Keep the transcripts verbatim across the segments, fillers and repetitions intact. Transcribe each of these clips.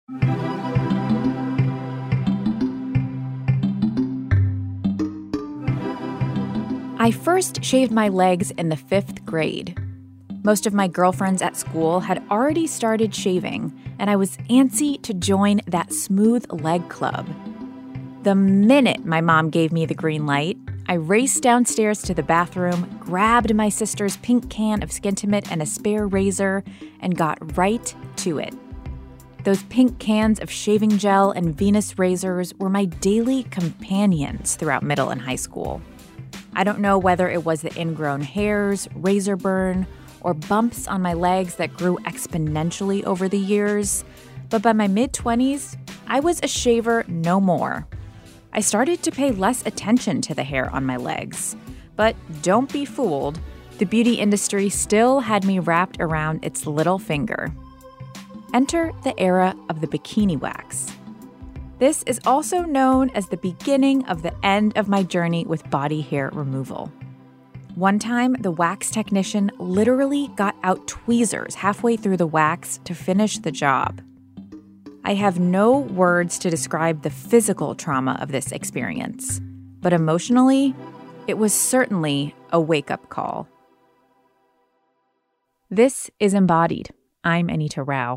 I first shaved my legs in the fifth grade. Most of my girlfriends at school had already started shaving, and I was antsy to join that smooth leg club. The minute my mom gave me the green light, I raced downstairs to the bathroom, grabbed my sister's pink can of Skintimate and a spare razor, and got right to it. Those pink cans of shaving gel and Venus razors were my daily companions throughout middle and high school. I don't know whether it was the ingrown hairs, razor burn, or bumps on my legs that grew exponentially over the years, but by my mid-twenties, I was a shaver no more. I started to pay less attention to the hair on my legs. But don't be fooled, the beauty industry still had me wrapped around its little finger. Enter the era of the bikini wax. This is also known as the beginning of the end of my journey with body hair removal. One time, the wax technician literally got out tweezers halfway through the wax to finish the job. I have no words to describe the physical trauma of this experience, but emotionally, it was certainly a wake-up call. This is Embodied. I'm Anita Rao.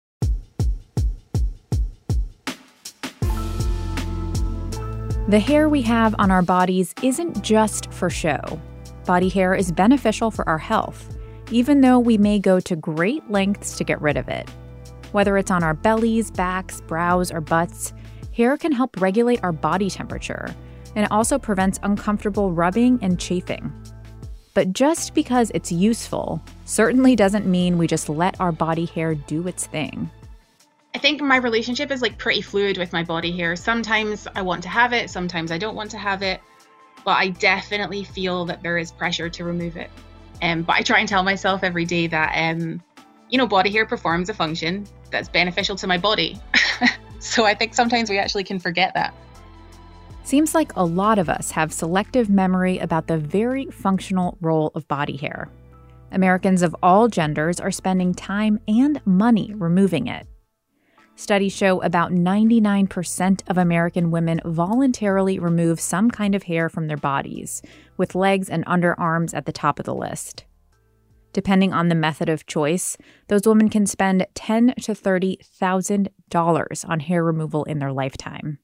The hair we have on our bodies isn't just for show. Body hair is beneficial for our health, even though we may go to great lengths to get rid of it. Whether it's on our bellies, backs, brows, or butts, hair can help regulate our body temperature, and it also prevents uncomfortable rubbing and chafing. But just because it's useful certainly doesn't mean we just let our body hair do its thing. I think my relationship is like pretty fluid with my body hair. Sometimes I want to have it, sometimes I don't want to have it, but I definitely feel that there is pressure to remove it. Um, but I try and tell myself every day that, um, you know, body hair performs a function that's beneficial to my body. So I think sometimes we actually can forget that. Seems like a lot of us have selective memory about the very functional role of body hair. Americans of all genders are spending time and money removing it. Studies show about ninety-nine percent of American women voluntarily remove some kind of hair from their bodies, with legs and underarms at the top of the list. Depending on the method of choice, those women can spend ten thousand to thirty thousand dollars on hair removal in their lifetime.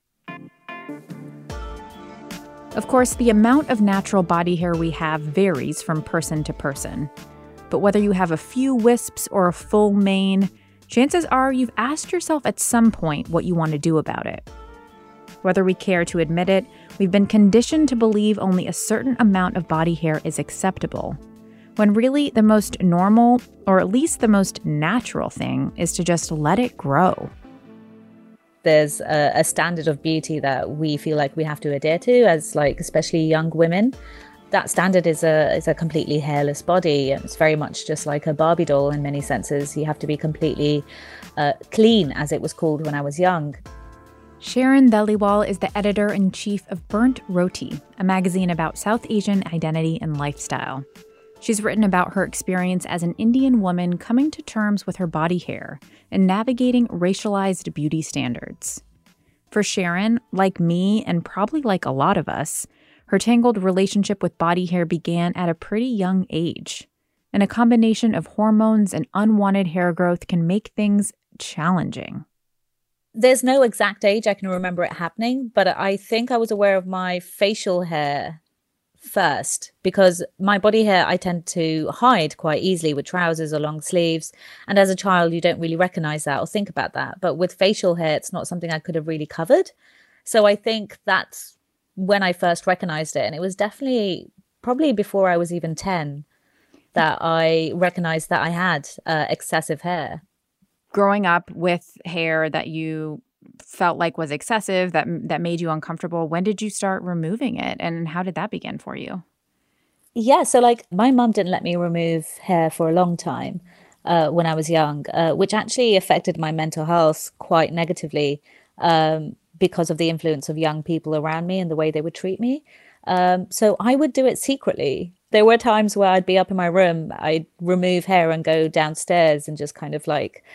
Of course, the amount of natural body hair we have varies from person to person. But whether you have a few wisps or a full mane, chances are you've asked yourself at some point what you want to do about it. Whether we care to admit it, we've been conditioned to believe only a certain amount of body hair is acceptable, when really the most normal, or at least the most natural thing, is to just let it grow. There's a, a standard of beauty that we feel like we have to adhere to as, like, especially young women. That standard is a is a completely hairless body. It's very much just like a Barbie doll in many senses. You have to be completely uh, clean, as it was called when I was young. Sharon Dhaliwal is the editor-in-chief of Burnt Roti, a magazine about South Asian identity and lifestyle. She's written about her experience as an Indian woman coming to terms with her body hair and navigating racialized beauty standards. For Sharon, like me, and probably like a lot of us, her tangled relationship with body hair began at a pretty young age, and a combination of hormones and unwanted hair growth can make things challenging. There's no exact age I can remember it happening, but I think I was aware of my facial hair first, because my body hair I tend to hide quite easily with trousers or long sleeves, and as a child you don't really recognize that or think about that. But with facial hair, it's not something I could have really covered. So I think that's when I first recognized it, and it was definitely probably before I was even ten that I recognized that I had uh, excessive hair. Growing up with hair that you felt like was excessive, that that made you uncomfortable, when did you start removing it, and how did that begin for you? Yeah, so like my mum didn't let me remove hair for a long time uh, when I was young, uh, which actually affected my mental health quite negatively. Um, because of the influence of young people around me and the way they would treat me. Um, so I would do it secretly. There were times where I'd be up in my room, I'd remove hair and go downstairs and just kind of like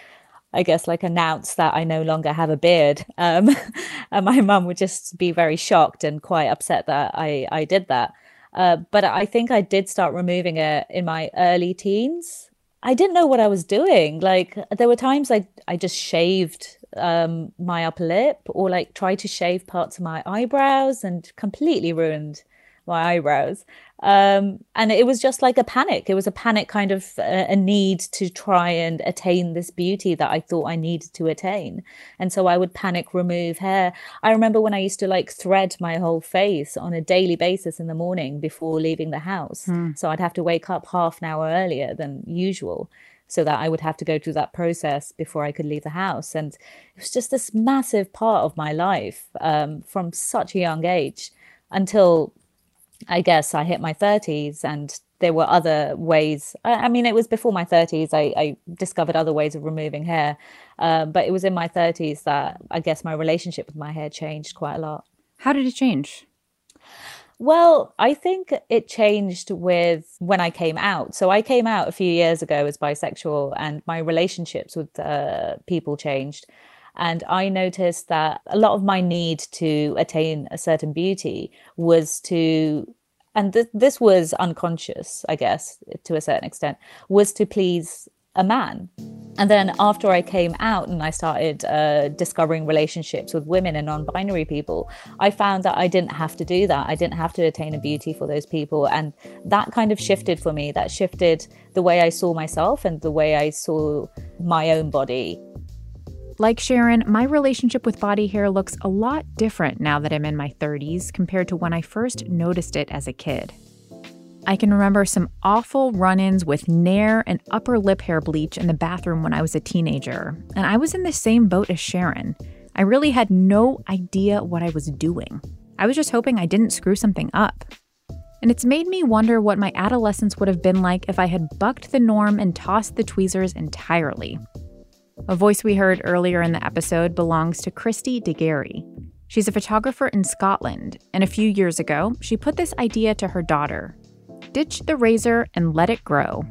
I guess, like announce that I no longer have a beard. Um, and my mum would just be very shocked and quite upset that I, I did that. Uh, but I think I did start removing it in my early teens. I didn't know what I was doing. Like there were times I I just shaved um my upper lip or like tried to shave parts of my eyebrows and completely ruined my eyebrows. Um, and it was just like a panic. It was a panic kind of a, a need to try and attain this beauty that I thought I needed to attain. And so I would panic remove hair. I remember when I used to like thread my whole face on a daily basis in the morning before leaving the house. Hmm. So I'd have to wake up half an hour earlier than usual so that I would have to go through that process before I could leave the house. And it was just this massive part of my life um, from such a young age until I guess I hit my thirties and there were other ways. I, I mean, it was before my thirties. I, I discovered other ways of removing hair. Uh, but it was in my thirties that I guess my relationship with my hair changed quite a lot. How did it change? Well, I think it changed with when I came out. So I came out a few years ago as bisexual and my relationships with uh, people changed. And I noticed that a lot of my need to attain a certain beauty was to, and th- this was unconscious, I guess, to a certain extent, was to please a man. And then after I came out and I started uh, discovering relationships with women and non-binary people, I found that I didn't have to do that. I didn't have to attain a beauty for those people. And that kind of shifted for me. That shifted the way I saw myself and the way I saw my own body. Like Sharon, my relationship with body hair looks a lot different now that I'm in my thirties compared to when I first noticed it as a kid. I can remember some awful run-ins with Nair and upper lip hair bleach in the bathroom when I was a teenager, and I was in the same boat as Sharon. I really had no idea what I was doing. I was just hoping I didn't screw something up. And it's made me wonder what my adolescence would have been like if I had bucked the norm and tossed the tweezers entirely. A voice we heard earlier in the episode belongs to Christy DeGarry. She's a photographer in Scotland, and a few years ago, she put this idea to her daughter. Ditch the razor and let it grow.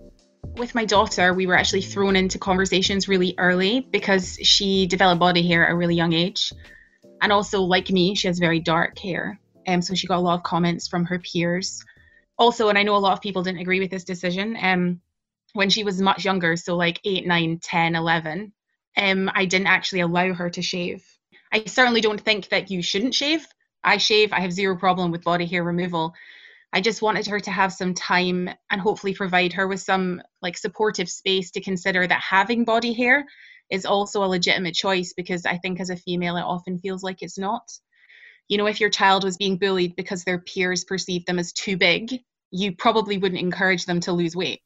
With my daughter, we were actually thrown into conversations really early because she developed body hair at a really young age. And also, like me, she has very dark hair. Um, so she got a lot of comments from her peers. Also, and I know a lot of people didn't agree with this decision, um, when she was much younger, so like eight, nine, ten, eleven, um, I didn't actually allow her to shave. I certainly don't think that you shouldn't shave. I shave. I have zero problem with body hair removal. I just wanted her to have some time and hopefully provide her with some like supportive space to consider that having body hair is also a legitimate choice, because I think as a female, it often feels like it's not. You know, if your child was being bullied because their peers perceived them as too big, you probably wouldn't encourage them to lose weight.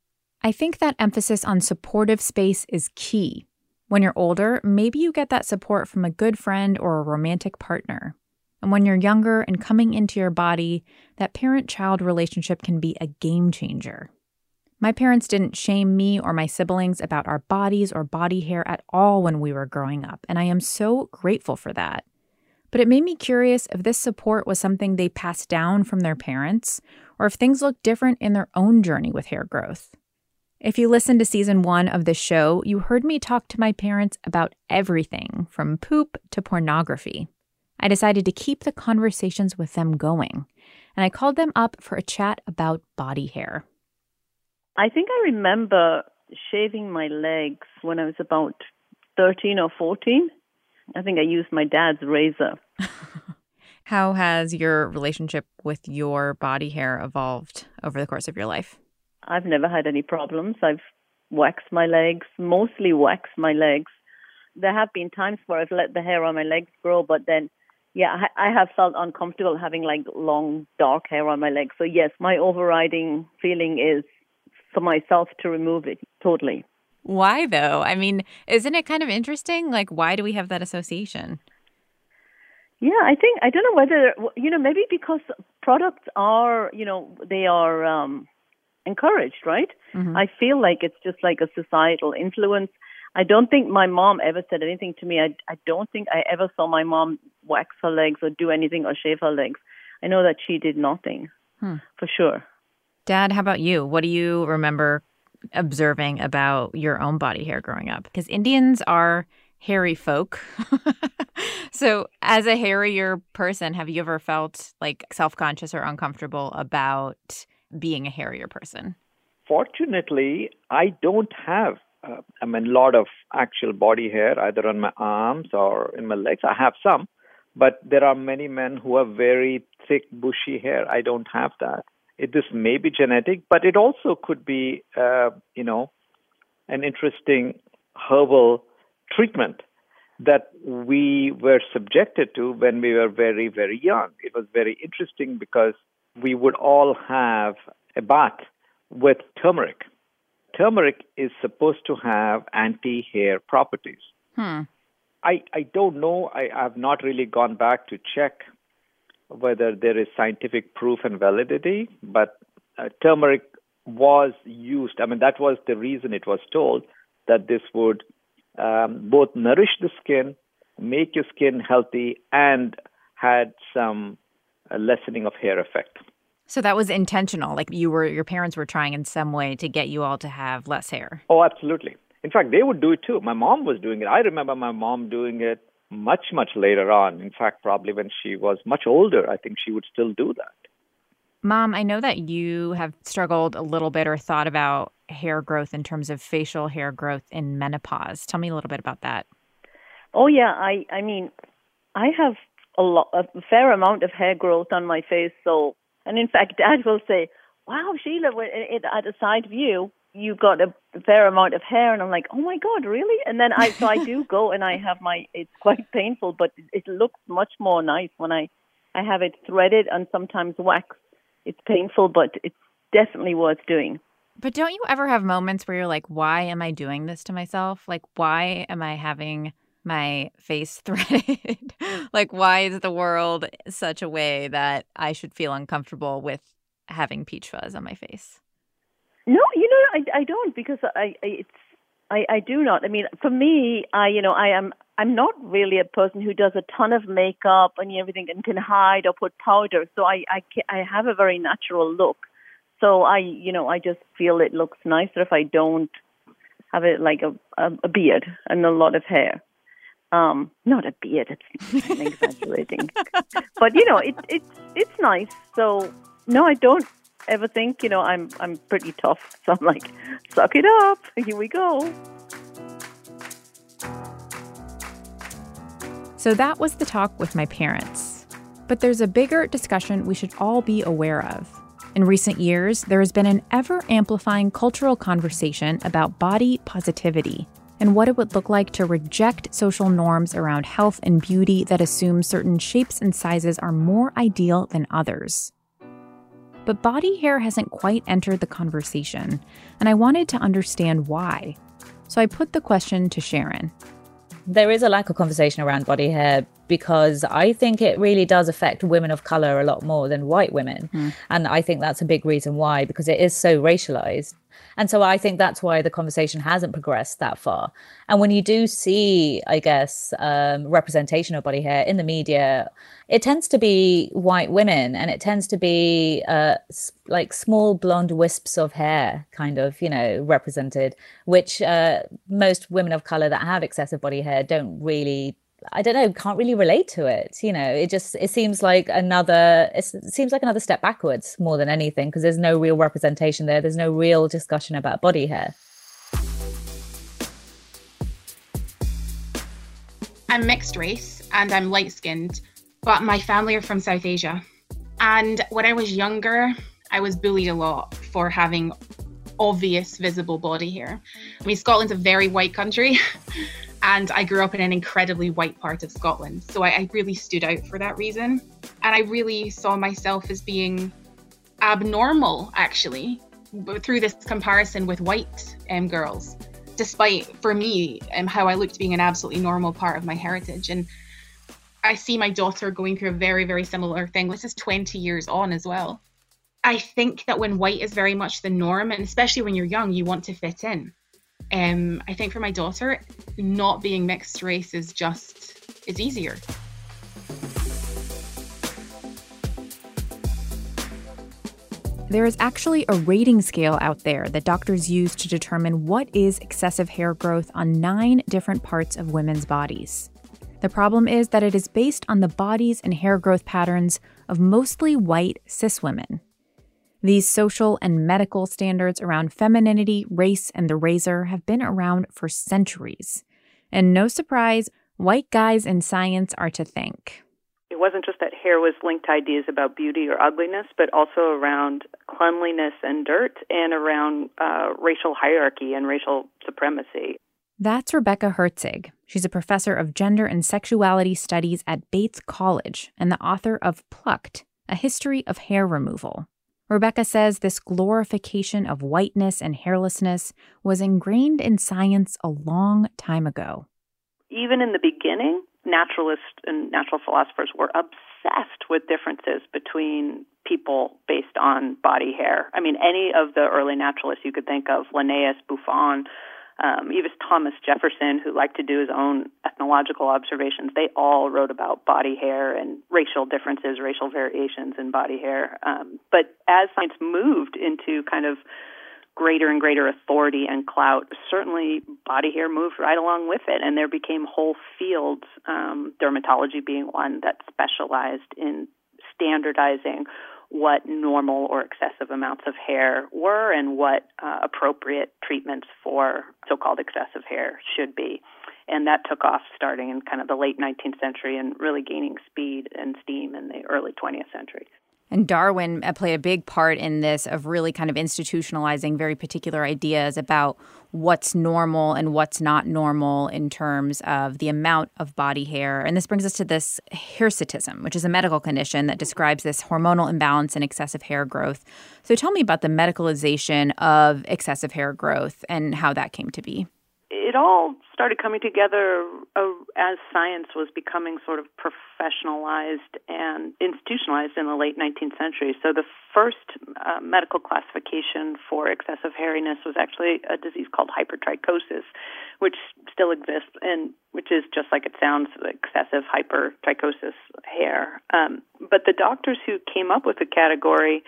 I think that emphasis on supportive space is key. When you're older, maybe you get that support from a good friend or a romantic partner. And when you're younger and coming into your body, that parent-child relationship can be a game changer. My parents didn't shame me or my siblings about our bodies or body hair at all when we were growing up, and I am so grateful for that. But it made me curious if this support was something they passed down from their parents, or if things look different in their own journey with hair growth. If you listened to season one of this show, you heard me talk to my parents about everything from poop to pornography. I decided to keep the conversations with them going, and I called them up for a chat about body hair. I think I remember shaving my legs when I was about thirteen or fourteen. I think I used my dad's razor. How has your relationship with your body hair evolved over the course of your life? I've never had any problems. I've waxed my legs, mostly waxed my legs. There have been times where I've let the hair on my legs grow, but then, yeah, I have felt uncomfortable having like long, dark hair on my legs. So yes, my overriding feeling is for myself to remove it totally. Why though? I mean, isn't it kind of interesting? Like, why do we have that association? Yeah, I think, I don't know whether, you know, maybe because products are, you know, they are um, encouraged, right? Mm-hmm. I feel like it's just like a societal influence. I don't think my mom ever said anything to me. I, I don't think I ever saw my mom wax her legs or do anything or shave her legs. I know that she did nothing, hmm. for sure. Dad, how about you? What do you remember observing about your own body hair growing up? Because Indians are hairy folk. So as a hairier person, have you ever felt like self-conscious or uncomfortable about being a hairier person? Fortunately, I don't have, uh, I mean, a lot of actual body hair, either on my arms or in my legs. I have some, but there are many men who have very thick, bushy hair. I don't have that. It, this may be genetic, but it also could be, uh, you know, an interesting herbal treatment that we were subjected to when we were very, very young. It was very interesting because we would all have a bath with turmeric. Turmeric is supposed to have anti-hair properties. Hmm. I, I don't know. I have not really gone back to check whether there is scientific proof and validity, but uh, turmeric was used. I mean, that was the reason it was told that this would um, both nourish the skin, make your skin healthy, and had some uh, lessening of hair effect. So that was intentional, like you were, your parents were trying in some way to get you all to have less hair. Oh, absolutely. In fact, they would do it too. My mom was doing it. I remember my mom doing it much, much later on. In fact, probably when she was much older, I think she would still do that. Mom, I know that you have struggled a little bit or thought about hair growth in terms of facial hair growth in menopause. Tell me a little bit about that. Oh, yeah. I, I mean, I have a, lot, a fair amount of hair growth on my face, so... And in fact, Dad will say, wow, Sheila, at a side view, you got a fair amount of hair. And I'm like, oh, my God, really? And then I so I do go and I have my, it's quite painful, but it looks much more nice when I, I have it threaded and sometimes waxed. It's painful, but it's definitely worth doing. But don't you ever have moments where you're like, why am I doing this to myself? Like, why am I having my face threaded? Like, why is the world such a way that I should feel uncomfortable with having peach fuzz on my face? No, you know, I, I don't, because I, I it's I, I do not. I mean, for me, I you know, I am I'm not really a person who does a ton of makeup and everything and can hide or put powder. So I I, I have a very natural look. So I you know I just feel it looks nicer if I don't have it like a a, a beard and a lot of hair. Um, not a beard, it's I'm exaggerating. But, you know, it, it, it's nice. So, no, I don't ever think, you know, I'm I'm pretty tough. So I'm like, suck it up. Here we go. So that was the talk with my parents. But there's a bigger discussion we should all be aware of. In recent years, there has been an ever-amplifying cultural conversation about body positivity and what it would look like to reject social norms around health and beauty that assume certain shapes and sizes are more ideal than others. But body hair hasn't quite entered the conversation, and I wanted to understand why. So I put the question to Sharon. There is a lack of conversation around body hair because I think it really does affect women of color a lot more than white women. Mm. And I think that's a big reason why, because it is so racialized. And so I think that's why the conversation hasn't progressed that far. And when you do see, I guess, um, representation of body hair in the media, it tends to be white women, and it tends to be uh, like small blonde wisps of hair kind of, you know, represented, which uh, most women of color that have excessive body hair don't really, I don't know, can't really relate to it. You know, it just, it seems like another, it seems like another step backwards more than anything, because there's no real representation there. There's no real discussion about body hair. I'm mixed race and I'm light skinned, but my family are from South Asia. And when I was younger, I was bullied a lot for having obvious visible body hair. I mean, Scotland's a very white country. And I grew up in an incredibly white part of Scotland. So I, I really stood out for that reason. And I really saw myself as being abnormal, actually, through this comparison with white um, girls, despite, for me, um, how I looked being an absolutely normal part of my heritage. And I see my daughter going through a very, very similar thing. This is twenty years on as well. I think that when white is very much the norm, and especially when you're young, you want to fit in. Um, I think for my daughter, not being mixed race is just, is easier. There is actually a rating scale out there that doctors use to determine what is excessive hair growth on nine different parts of women's bodies. The problem is that it is based on the bodies and hair growth patterns of mostly white cis women. These social and medical standards around femininity, race, and the razor have been around for centuries. And no surprise, white guys in science are to thank. It wasn't just that hair was linked to ideas about beauty or ugliness, but also around cleanliness and dirt and around uh, racial hierarchy and racial supremacy. That's Rebecca Herzig. She's a professor of gender and sexuality studies at Bates College and the author of Plucked, A History of Hair Removal. Rebecca says this glorification of whiteness and hairlessness was ingrained in science a long time ago. Even in the beginning, naturalists and natural philosophers were obsessed with differences between people based on body hair. I mean, any of the early naturalists you could think of, Linnaeus, Buffon, um, even Thomas Jefferson, who liked to do his own ethnological observations, they all wrote about body hair and racial differences, racial variations in body hair. Um, but as science moved into kind of greater and greater authority and clout, certainly body hair moved right along with it, and there became whole fields, um, dermatology being one, that specialized in standardizing what normal or excessive amounts of hair were and what uh, appropriate treatments for so-called excessive hair should be. And that took off starting in kind of the late nineteenth century and really gaining speed and steam in the early twentieth century. And Darwin played a big part in this of really kind of institutionalizing very particular ideas about what's normal and what's not normal in terms of the amount of body hair. And this brings us to this hirsutism, which is a medical condition that describes this hormonal imbalance and excessive hair growth. So tell me about the medicalization of excessive hair growth and how that came to be. It all started coming together uh, as science was becoming sort of professionalized and institutionalized in the late nineteenth century. So the first uh, medical classification for excessive hairiness was actually a disease called hypertrichosis, which still exists and which is just like it sounds, excessive hypertrichosis hair. Um, but the doctors who came up with the category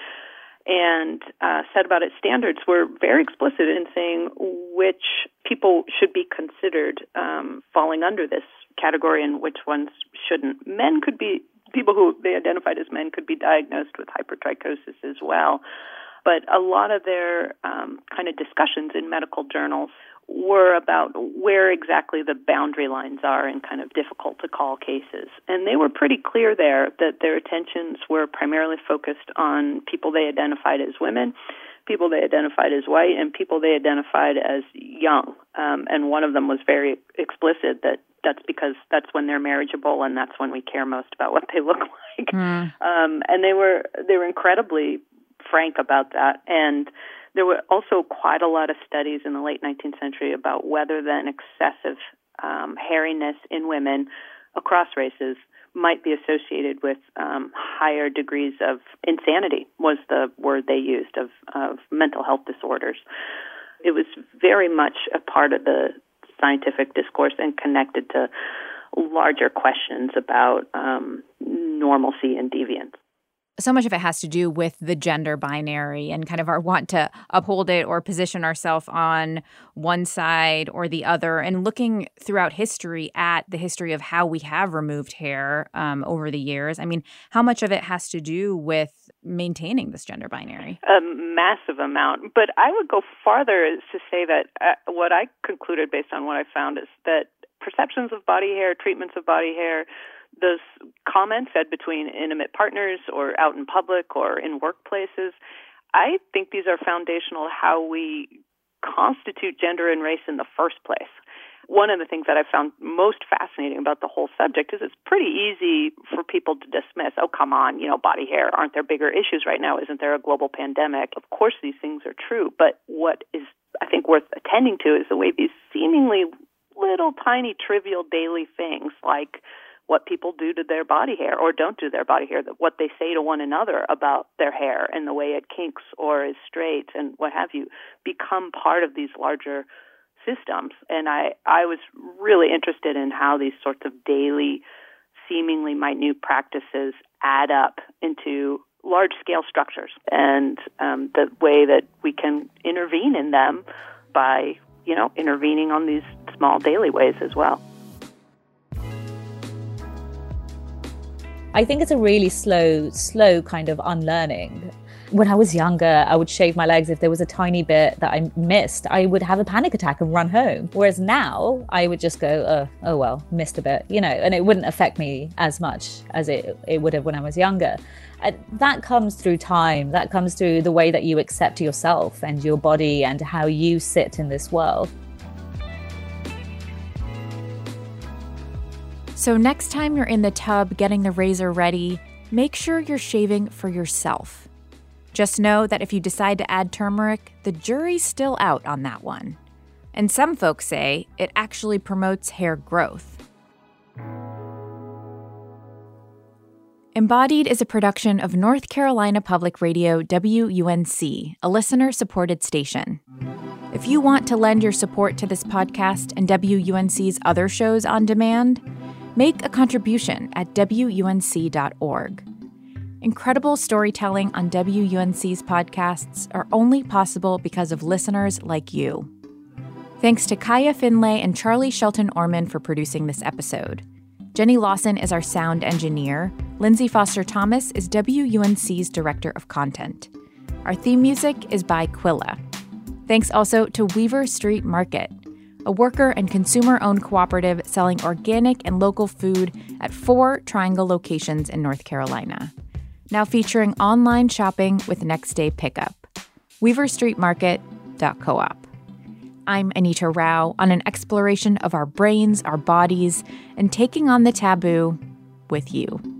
and uh, said about its standards were very explicit in saying which people should be considered um, falling under this category and which ones shouldn't. Men could be, people who they identified as men could be diagnosed with hypertrichosis as well. But a lot of their um, kind of discussions in medical journals were about where exactly the boundary lines are in kind of difficult to call cases. And they were pretty clear there that their attentions were primarily focused on people they identified as women, people they identified as white, and people they identified as young. Um, and one of them was very explicit that that's because that's when they're marriageable and that's when we care most about what they look like. Mm. Um, and they were they were incredibly frank about that. And there were also quite a lot of studies in the late nineteenth century about whether then excessive um, hairiness in women across races might be associated with um, higher degrees of insanity, was the word they used, of, of mental health disorders. It was very much a part of the scientific discourse and connected to larger questions about um, normalcy and deviance. So much of it has to do with the gender binary and kind of our want to uphold it or position ourselves on one side or the other. And looking throughout history at the history of how we have removed hair um, over the years, I mean, how much of it has to do with maintaining this gender binary? A massive amount. But I would go farther to say that uh, what I concluded based on what I found is that perceptions of body hair, treatments of body hair, those comments said between intimate partners or out in public or in workplaces, I think these are foundational to how we constitute gender and race in the first place. One of the things that I found most fascinating about the whole subject is it's pretty easy for people to dismiss, oh, come on, you know, body hair, aren't there bigger issues right now? Isn't there a global pandemic? Of course these things are true, but what is, I think, worth attending to is the way these seemingly little tiny trivial daily things like what people do to their body hair or don't do to their body hair, what they say to one another about their hair and the way it kinks or is straight and what have you, become part of these larger systems. And I, I was really interested in how these sorts of daily, seemingly minute practices add up into large-scale structures, and um, the way that we can intervene in them by, you know, intervening on these small daily ways as well. I think it's a really slow, slow kind of unlearning. When I was younger, I would shave my legs. If there was a tiny bit that I missed, I would have a panic attack and run home. Whereas now, I would just go, oh, oh well, missed a bit, you know, and it wouldn't affect me as much as it, it would have when I was younger. And that comes through time. That comes through the way that you accept yourself and your body and how you sit in this world. So next time you're in the tub getting the razor ready, make sure you're shaving for yourself. Just know that if you decide to add turmeric, the jury's still out on that one. And some folks say it actually promotes hair growth. Embodied is a production of North Carolina Public Radio W U N C, a listener-supported station. If you want to lend your support to this podcast and W U N C's other shows on demand, make a contribution at W U N C dot org. Incredible storytelling on W U N C's podcasts are only possible because of listeners like you. Thanks to Kaya Finlay and Charlie Shelton Orman for producing this episode. Jenny Lawson is our sound engineer. Lindsay Foster Thomas is W U N C's director of content. Our theme music is by Quilla. Thanks also to Weaver Street Market, a worker and consumer-owned cooperative selling organic and local food at four Triangle locations in North Carolina. Now featuring online shopping with next-day pickup. weaver street market dot coop. I'm Anita Rao on an exploration of our brains, our bodies, and taking on the taboo with you.